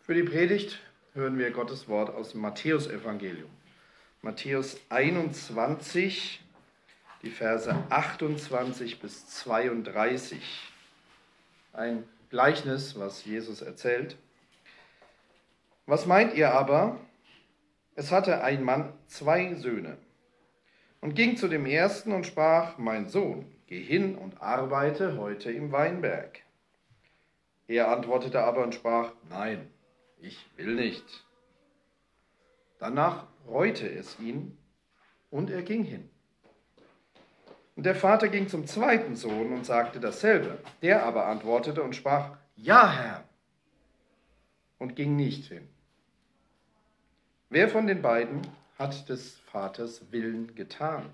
Für die Predigt hören wir Gottes Wort aus dem Matthäusevangelium. Matthäus 21, die Verse 28 bis 32. Ein Gleichnis, was Jesus erzählt. Was meint ihr aber? Es hatte ein Mann 2 Söhne und ging zu dem ersten und sprach: Mein Sohn, geh hin und arbeite heute im Weinberg. Er antwortete aber und sprach: Nein, ich will nicht. Danach reute es ihn und er ging hin. Und der Vater ging zum zweiten Sohn und sagte dasselbe. Der aber antwortete und sprach: Ja, Herr, und ging nicht hin. Wer von den beiden hat des Vaters Willen getan?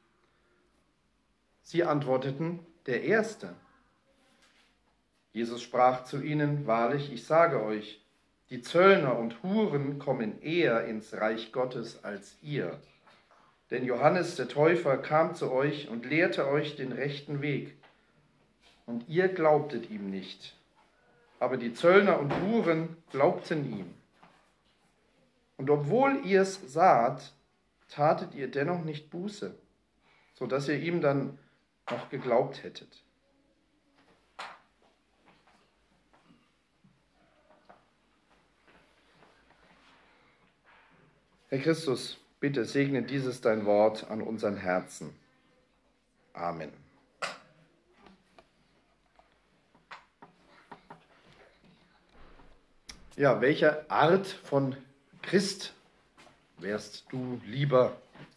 Sie antworteten: Der Erste. Jesus sprach zu ihnen: Wahrlich, ich sage euch, die Zöllner und Huren kommen eher ins Reich Gottes als ihr. Denn Johannes der Täufer kam zu euch und lehrte euch den rechten Weg. Und ihr glaubtet ihm nicht. Aber die Zöllner und Huren glaubten ihm. Und obwohl ihr es saht, tatet ihr dennoch nicht Buße, so dass ihr ihm dann noch geglaubt hättet. Herr Christus, bitte segne dieses dein Wort an unseren Herzen. Amen. Ja, welche Art von Christ wärst du lieber?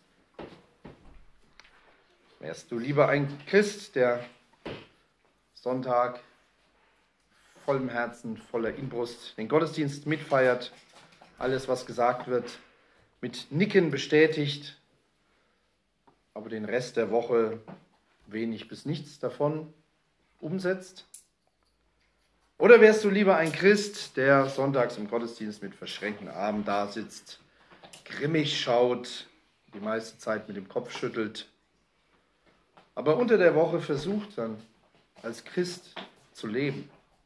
Wärst du lieber ein Christ, der Sonntag vollem Herzen, voller Inbrust den Gottesdienst mitfeiert, alles, was gesagt wird, mit Nicken bestätigt, aber den Rest der Woche wenig bis nichts davon umsetzt? Oder wärst du lieber ein Christ, der sonntags im Gottesdienst mit verschränkten Armen da sitzt, grimmig schaut, die meiste Zeit mit dem Kopf schüttelt, aber unter der Woche versucht dann als Christ zu leben?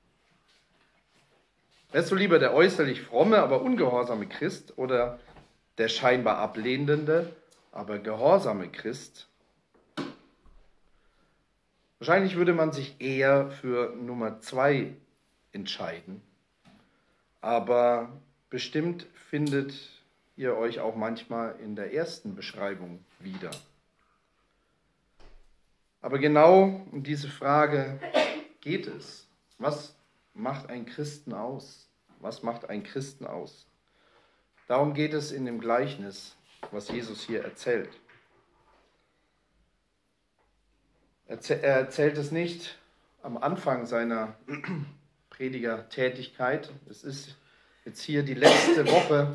Wärst du lieber der äußerlich fromme, aber ungehorsame Christ oder der scheinbar ablehnende, aber gehorsame Christ? Wahrscheinlich würde man sich eher für Nummer 2 entscheiden. Aber bestimmt findet ihr euch auch manchmal in der ersten Beschreibung wieder. Aber genau um diese Frage geht es. Was macht ein Christen aus? Was macht ein Christen aus? Darum geht es in dem Gleichnis, was Jesus hier erzählt. Er erzählt es nicht am Anfang seiner Predigertätigkeit. Es ist jetzt hier die letzte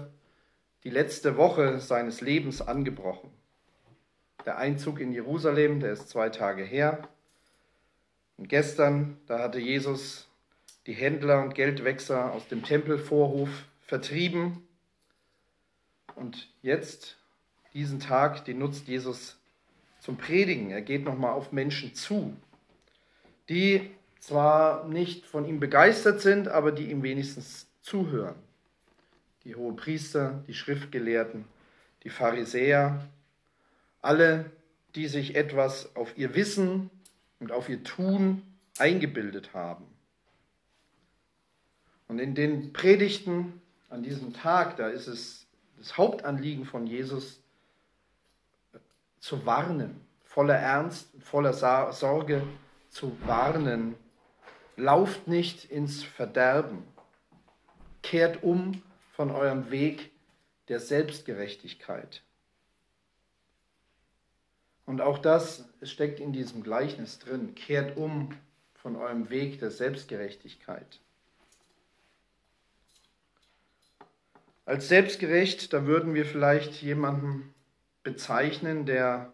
Woche seines Lebens angebrochen. Der Einzug in Jerusalem, der ist 2 Tage her. Und gestern, da hatte Jesus die Händler und Geldwechsler aus dem Tempelvorhof vertrieben. Und jetzt, diesen Tag, den nutzt Jesus zum Predigen. Er geht nochmal auf Menschen zu, die zwar nicht von ihm begeistert sind, aber die ihm wenigstens zuhören. Die Hohepriester, die Schriftgelehrten, die Pharisäer, alle, die sich etwas auf ihr Wissen und auf ihr Tun eingebildet haben. Und in den Predigten an diesem Tag, da ist es das Hauptanliegen von Jesus, zu warnen, voller Ernst, voller Sorge zu warnen. Lauft nicht ins Verderben. Kehrt um von eurem Weg der Selbstgerechtigkeit. Und auch das steckt in diesem Gleichnis drin. Kehrt um von eurem Weg der Selbstgerechtigkeit. Als selbstgerecht, da würden wir vielleicht jemanden bezeichnen, der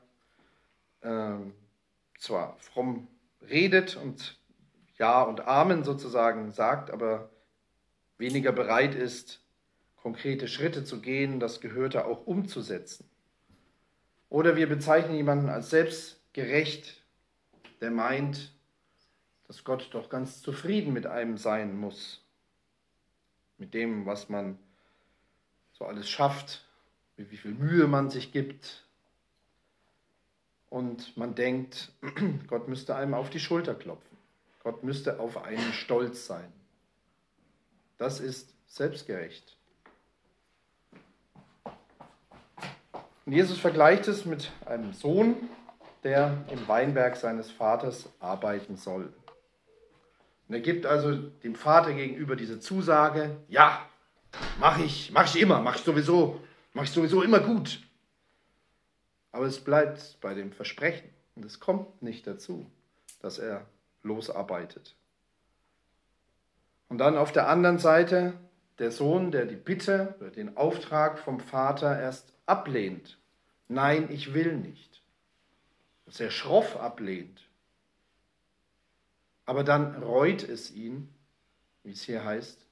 zwar fromm redet und Ja und Amen sozusagen sagt, aber weniger bereit ist, konkrete Schritte zu gehen, das Gehörte auch umzusetzen. Oder wir bezeichnen jemanden als selbstgerecht, der meint, dass Gott doch ganz zufrieden mit einem sein muss. mit dem, was man so alles schafft, wie viel Mühe man sich gibt. Und man denkt, Gott müsste einem auf die Schulter klopfen. Gott müsste auf einen stolz sein. Das ist selbstgerecht. Und Jesus vergleicht es mit einem Sohn, der im Weinberg seines Vaters arbeiten soll. Und er gibt also dem Vater gegenüber diese Zusage, ja, mach ich immer, mach ich sowieso immer gut. Aber es bleibt bei dem Versprechen und es kommt nicht dazu, dass er losarbeitet. Und dann auf der anderen Seite der Sohn, der die Bitte oder den Auftrag vom Vater erst ablehnt. Nein, ich will nicht. Dass er schroff ablehnt. Aber dann reut es ihn, wie es hier heißt,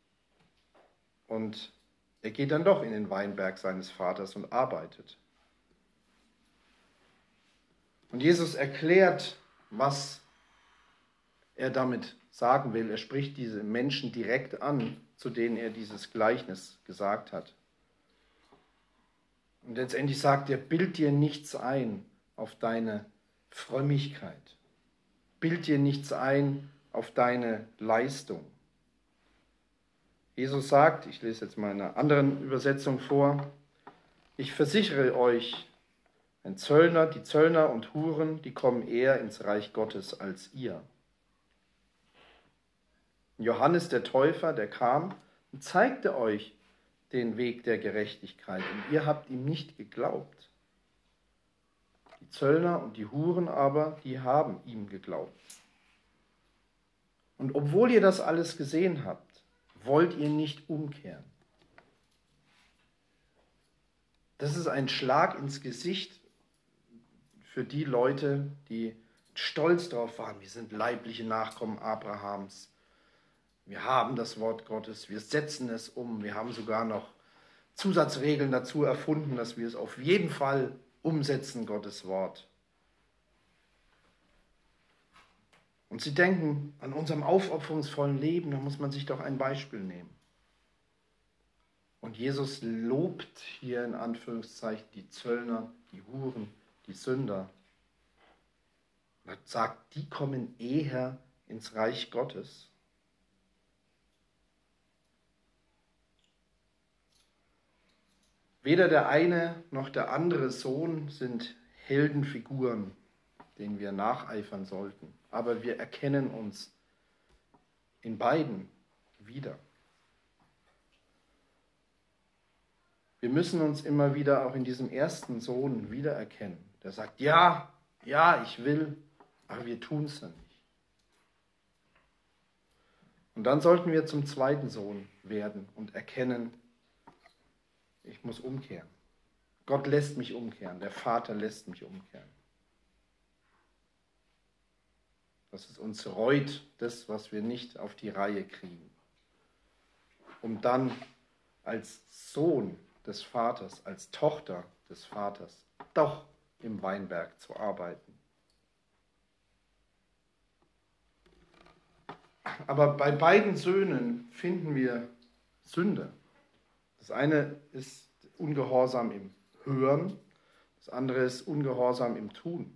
und er geht dann doch in den Weinberg seines Vaters und arbeitet. Und Jesus erklärt, was er damit sagen will. Er spricht diese Menschen direkt an, zu denen er dieses Gleichnis gesagt hat. Und letztendlich sagt er, bild dir nichts ein auf deine Frömmigkeit. Bild dir nichts ein auf deine Leistung. Jesus sagt, ich lese jetzt mal in einer anderen Übersetzung vor, ich versichere euch, die Zöllner und Huren, die kommen eher ins Reich Gottes als ihr. Johannes der Täufer, der kam und zeigte euch den Weg der Gerechtigkeit und ihr habt ihm nicht geglaubt. Die Zöllner und die Huren aber, die haben ihm geglaubt. Und obwohl ihr das alles gesehen habt, wollt ihr nicht umkehren. Das ist ein Schlag ins Gesicht für die Leute, die stolz darauf waren, wir sind leibliche Nachkommen Abrahams. Wir haben das Wort Gottes, wir setzen es um, wir haben sogar noch Zusatzregeln dazu erfunden, dass wir es auf jeden Fall umsetzen, Gottes Wort. Und sie denken, an unserem aufopferungsvollen Leben, da muss man sich doch ein Beispiel nehmen. Und Jesus lobt hier in Anführungszeichen die Zöllner, die Huren, die Sünder. Er sagt, die kommen eher ins Reich Gottes. Weder der eine noch der andere Sohn sind Heldenfiguren, denen wir nacheifern sollten. Aber wir erkennen uns in beiden wieder. Wir müssen uns immer wieder auch in diesem ersten Sohn wiedererkennen, der sagt, ja, ich will, aber wir tun es dann nicht. Und dann sollten wir zum zweiten Sohn werden und erkennen, ich muss umkehren. Gott lässt mich umkehren, der Vater lässt mich umkehren. Dass es uns reut, das, was wir nicht auf die Reihe kriegen. Um dann als Sohn des Vaters, als Tochter des Vaters, doch im Weinberg zu arbeiten. Aber bei beiden Söhnen finden wir Sünde. Das eine ist Ungehorsam im Hören, das andere ist Ungehorsam im Tun.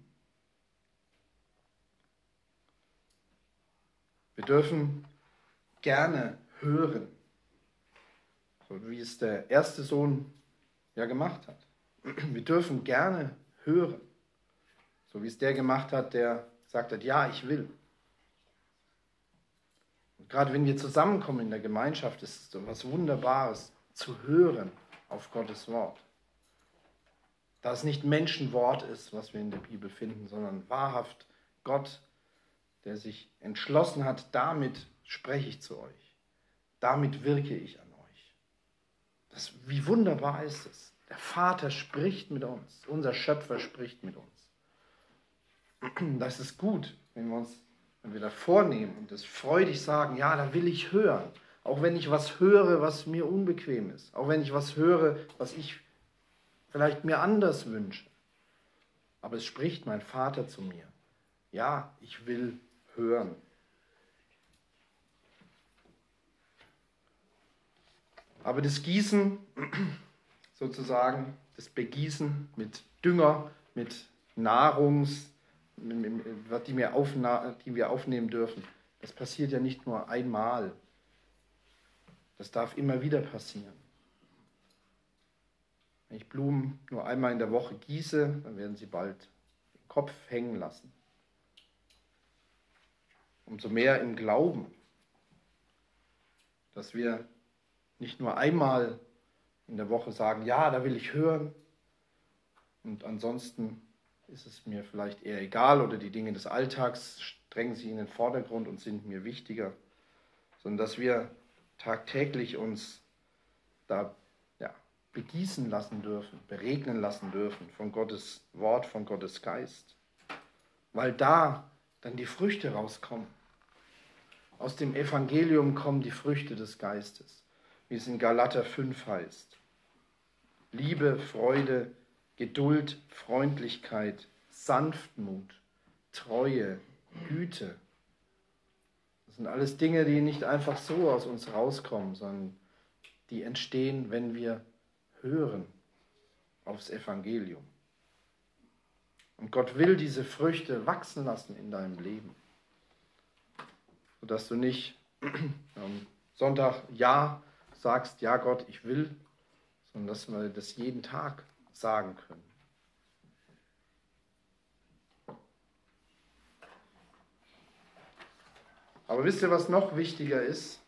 Wir dürfen gerne hören, so wie es der erste Sohn ja gemacht hat. Wir dürfen gerne hören, so wie es der gemacht hat, der gesagt hat, ja, ich will. Und gerade wenn wir zusammenkommen in der Gemeinschaft, ist es so etwas Wunderbares, zu hören auf Gottes Wort. Da es nicht Menschenwort ist, was wir in der Bibel finden, sondern wahrhaft Gott, der sich entschlossen hat, damit spreche ich zu euch. Damit wirke ich an euch. Wie wunderbar ist es. Der Vater spricht mit uns. Unser Schöpfer spricht mit uns. Das ist gut, wenn wir das vornehmen und das freudig sagen, ja, da will ich hören. Auch wenn ich was höre, was mir unbequem ist. Auch wenn ich was höre, was ich vielleicht mir anders wünsche. Aber es spricht mein Vater zu mir. Ja, ich will hören. Aber das Gießen, sozusagen, das Begießen mit Dünger, mit Nahrungs, die wir aufnehmen dürfen, das passiert ja nicht nur einmal. Das darf immer wieder passieren. Wenn ich Blumen nur einmal in der Woche gieße, dann werden sie bald im Kopf hängen lassen. Umso mehr im Glauben, dass wir nicht nur einmal in der Woche sagen, ja, da will ich hören, und ansonsten ist es mir vielleicht eher egal oder die Dinge des Alltags drängen sich in den Vordergrund und sind mir wichtiger, sondern dass wir tagtäglich uns da begießen lassen dürfen, beregnen lassen dürfen von Gottes Wort, von Gottes Geist, weil da dann die Früchte rauskommen. Aus dem Evangelium kommen die Früchte des Geistes, wie es in Galater 5 heißt. Liebe, Freude, Geduld, Freundlichkeit, Sanftmut, Treue, Güte. Das sind alles Dinge, die nicht einfach so aus uns rauskommen, sondern die entstehen, wenn wir hören aufs Evangelium. Und Gott will diese Früchte wachsen lassen in deinem Leben, sodass du nicht am Sonntag ja sagst, ja Gott, ich will, sondern dass wir das jeden Tag sagen können. Aber wisst ihr, was noch wichtiger ist,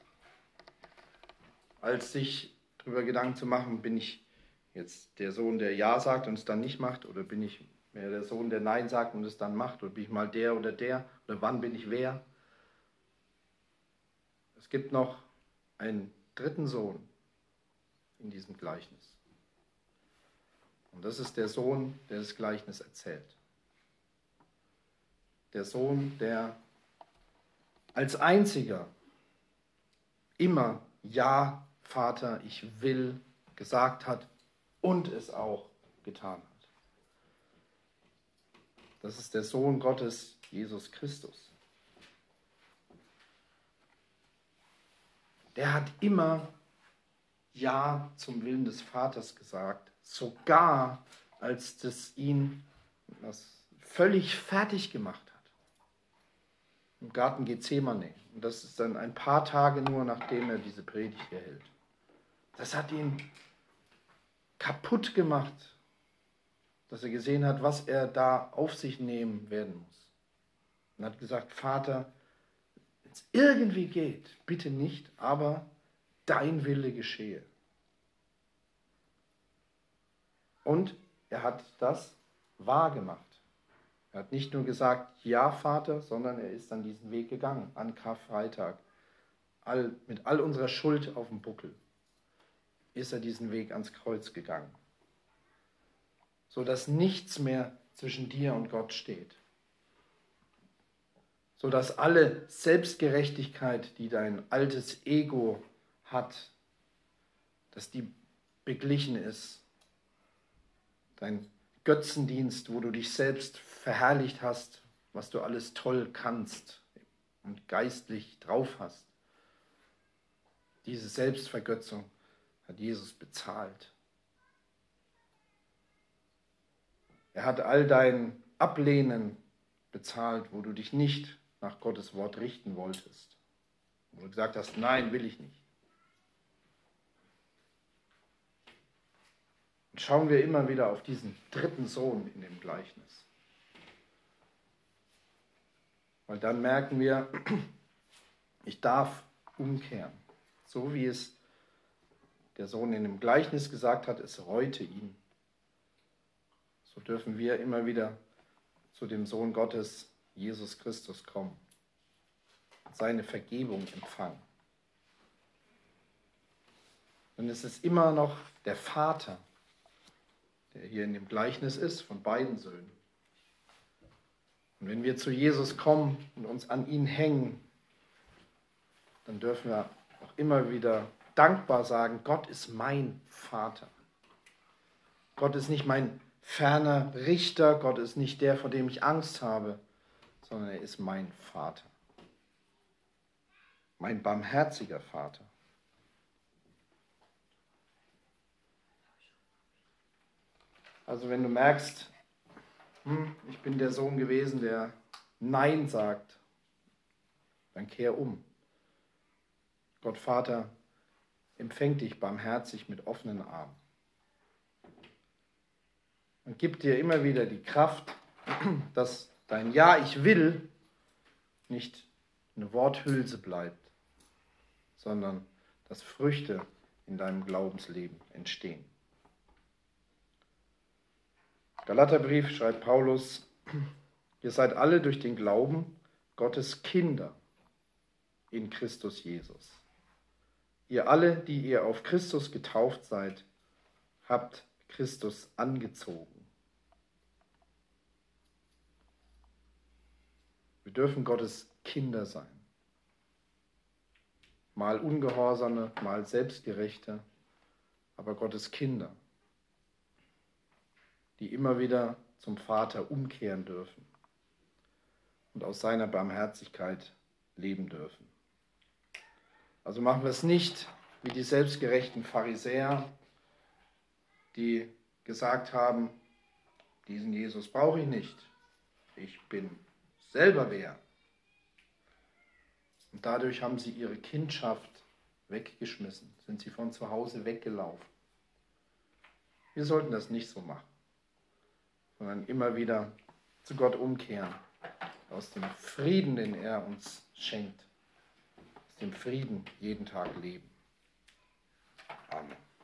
als sich darüber Gedanken zu machen, bin ich jetzt der Sohn, der Ja sagt und es dann nicht macht, oder bin ich mehr der Sohn, der Nein sagt und es dann macht, oder bin ich mal der, oder wann bin ich wer? Es gibt noch einen dritten Sohn in diesem Gleichnis. Und das ist der Sohn, der das Gleichnis erzählt. Der Sohn, der als einziger immer Ja, Vater, ich will gesagt hat und es auch getan hat. Das ist der Sohn Gottes, Jesus Christus. Der hat immer Ja zum Willen des Vaters gesagt, sogar als das ihn völlig fertig gemacht hat. Im Garten Gethsemane. Und das ist dann ein paar Tage nur, nachdem er diese Predigt hier hält. Das hat ihn kaputt gemacht, dass er gesehen hat, was er da auf sich nehmen werden muss. Und hat gesagt, Vater, wenn es irgendwie geht, bitte nicht, aber dein Wille geschehe. Und er hat das wahr gemacht. Er hat nicht nur gesagt, ja Vater, sondern er ist dann diesen Weg gegangen, an Karfreitag. Mit all unserer Schuld auf dem Buckel ist er diesen Weg ans Kreuz gegangen. Sodass nichts mehr zwischen dir und Gott steht. Sodass alle Selbstgerechtigkeit, die dein altes Ego hat, dass die beglichen ist. Dein Götzendienst, wo du dich selbst verherrlicht hast, was du alles toll kannst und geistlich drauf hast. Diese Selbstvergötzung hat Jesus bezahlt. Er hat all dein Ablehnen bezahlt, wo du dich nicht nach Gottes Wort richten wolltest. Wo du gesagt hast, nein, will ich nicht. Und schauen wir immer wieder auf diesen dritten Sohn in dem Gleichnis. Weil dann merken wir, ich darf umkehren. So wie es der Sohn in dem Gleichnis gesagt hat, es reute ihn. So dürfen wir immer wieder zu dem Sohn Gottes, Jesus Christus, kommen und seine Vergebung empfangen. Und es ist immer noch der Vater, der hier in dem Gleichnis ist, von beiden Söhnen. Und wenn wir zu Jesus kommen und uns an ihn hängen, dann dürfen wir auch immer wieder dankbar sagen, Gott ist mein Vater. Gott ist nicht mein ferner Richter, Gott ist nicht der, vor dem ich Angst habe, sondern er ist mein Vater. Mein barmherziger Vater. Also wenn du merkst, ich bin der Sohn gewesen, der Nein sagt, dann kehr um. Gott Vater empfängt dich barmherzig mit offenen Armen und gibt dir immer wieder die Kraft, dass dein Ja, ich will, nicht eine Worthülse bleibt, sondern dass Früchte in deinem Glaubensleben entstehen. Galaterbrief schreibt Paulus, ihr seid alle durch den Glauben Gottes Kinder in Christus Jesus. Ihr alle, die ihr auf Christus getauft seid, habt Christus angezogen. Wir dürfen Gottes Kinder sein. Mal Ungehorsame, mal Selbstgerechte, aber Gottes Kinder, die immer wieder zum Vater umkehren dürfen und aus seiner Barmherzigkeit leben dürfen. Also machen wir es nicht wie die selbstgerechten Pharisäer, die gesagt haben, diesen Jesus brauche ich nicht, ich bin selber wer. Und dadurch haben sie ihre Kindschaft weggeschmissen, sind sie von zu Hause weggelaufen. Wir sollten das nicht so machen, sondern immer wieder zu Gott umkehren, aus dem Frieden, den er uns schenkt, aus dem Frieden jeden Tag leben. Amen.